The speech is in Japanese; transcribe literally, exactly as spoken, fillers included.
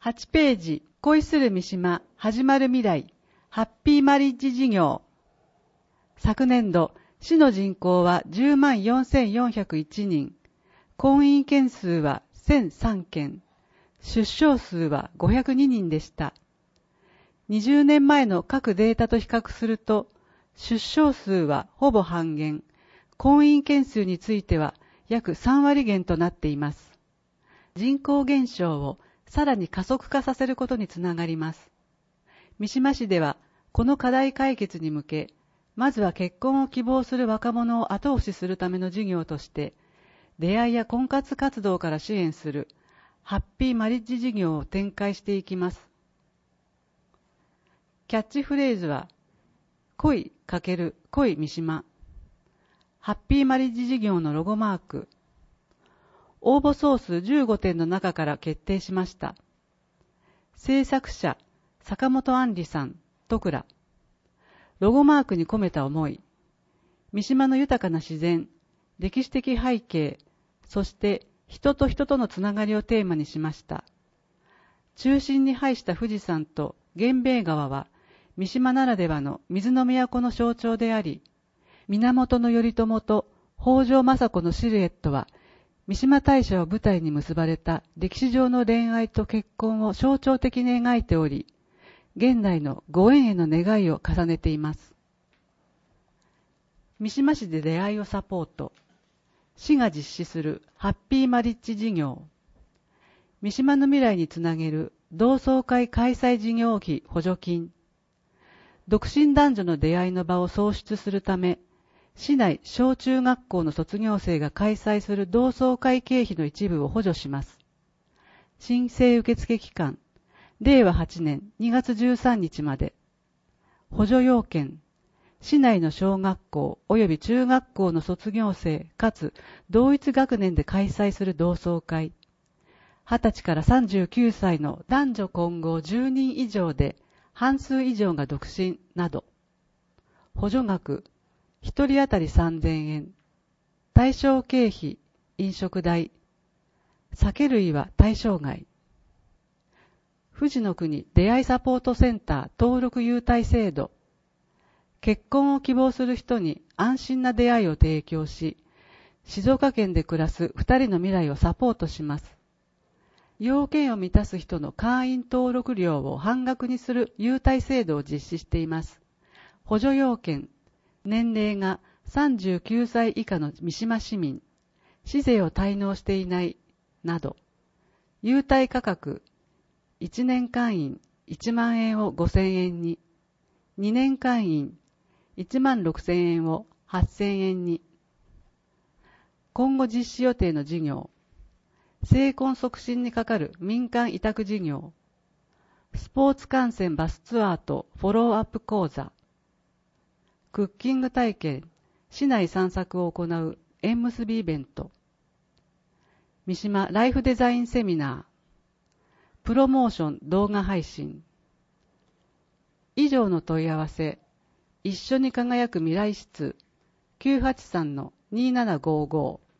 はちページ、恋する三島、始まる未来、ハッピーマリッジ事業。昨年度、市の人口は じゅうまんよんせんよんひゃくいちにん、婚姻件数はせんさんけん、出生数はごひゃくににんでした。にじゅうねんまえの各データと比較すると、出生数はほぼ半減、婚姻件数については約さんわり減となっています。人口減少をさらに加速化させることにつながります。三島市では、この課題解決に向け、まずは結婚を希望する若者を後押しするための事業として、出会いや婚活活動から支援するハッピーマリッジ事業を展開していきます。キャッチフレーズは、恋×恋三島。ハッピーマリッジ事業のロゴマーク。応募総数じゅうごてんの中から決定しました。制作者、坂本杏里さん、戸倉。ロゴマークに込めた思い。三島の豊かな自然、歴史的背景、そして人と人とのつながりをテーマにしました。中心に配した富士山と源兵衛川は、三島ならではの水の都の象徴であり、源頼朝と北条政子のシルエットは、三島大社を舞台に結ばれた歴史上の恋愛と結婚を象徴的に描いており、現代のご縁への願いを重ねています。三島市で出会いをサポート。市が実施するハッピーマリッジ事業。三島の未来につなげる同窓会開催事業費補助金。独身男女の出会いの場を創出するため、市内小中学校の卒業生が開催する同窓会経費の一部を補助します。申請受付期間、れいわはちねんにがつじゅうさんにちまで。補助要件、市内の小学校及び中学校の卒業生かつ同一学年で開催する同窓会。はたちからさんじゅうきゅうさいの男女混合じゅうにん以上で半数以上が独身など。補助額、ひとり当たりさんぜんえん。対象経費、飲食代。酒類は対象外。富士の国出会いサポートセンター登録優待制度。結婚を希望する人に安心な出会いを提供し、静岡県で暮らすふたりの未来をサポートします。要件を満たす人の会員登録料を半額にする優待制度を実施しています。補助要件、年齢がさんじゅうきゅうさい以下の三島市民、市税を滞納していないなど。優待価格、いちねん会員いちまんえんをごせんえんに、にねん会員いちまんろくせんえんをはっせんえんに。今後実施予定の事業、成婚促進にかかる民間委託事業、スポーツ観戦バスツアーとフォローアップ講座、クッキング体験、市内散策を行う縁結びイベント、三島ライフデザインセミナー、プロモーション動画配信。以上の問い合わせ、一緒に輝く未来室 きゅうはちさんのにーななごーごー